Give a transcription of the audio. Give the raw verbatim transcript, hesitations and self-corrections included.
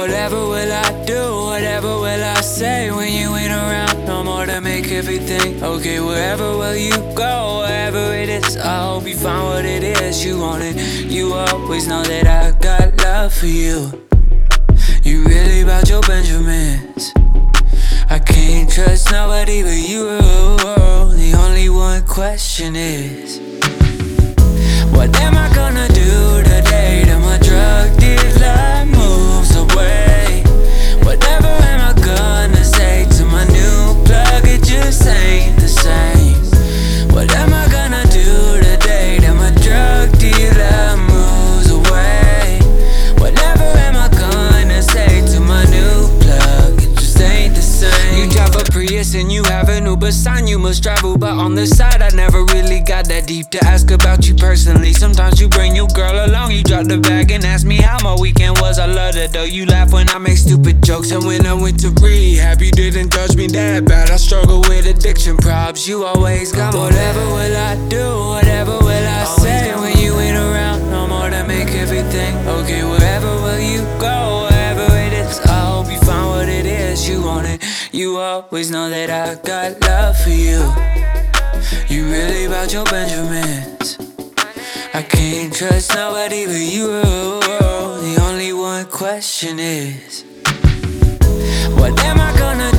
Whatever will I do, whatever will I say when you ain't around no more to make everything okay? Wherever will you go, wherever it is, I hope you find what it is you wanted. You always know that I got love for you. You really about your Benjamins. I can't trust nobody but you. The only one question is, what am I gonna do today till my drug dealer moves away? Whatever am I gonna say to my new plug? It just ain't the same. What am I gonna do today till my drug dealer moves away? Whatever am I gonna say to my new plug? It just ain't the same. You drive a Prius and you have an Uber sign, you must travel, but on the side I never really got that deep to ask about you personally. Sometimes you bring your girl along, you drop the bag and ask me how my weekend was. I love that though, you laugh when I make stupid jokes. And when I went to rehab, you didn't judge me that bad. I struggle with addiction problems, you always got my Whatever will I do, whatever will I say when you ain't around no more to make everything okay? Wherever will you go, wherever it is, I hope you find what it is you wanted. You always know that I got love for you. You really about your Benjamins. I can't trust nobody but you. The only one question is, what am I gonna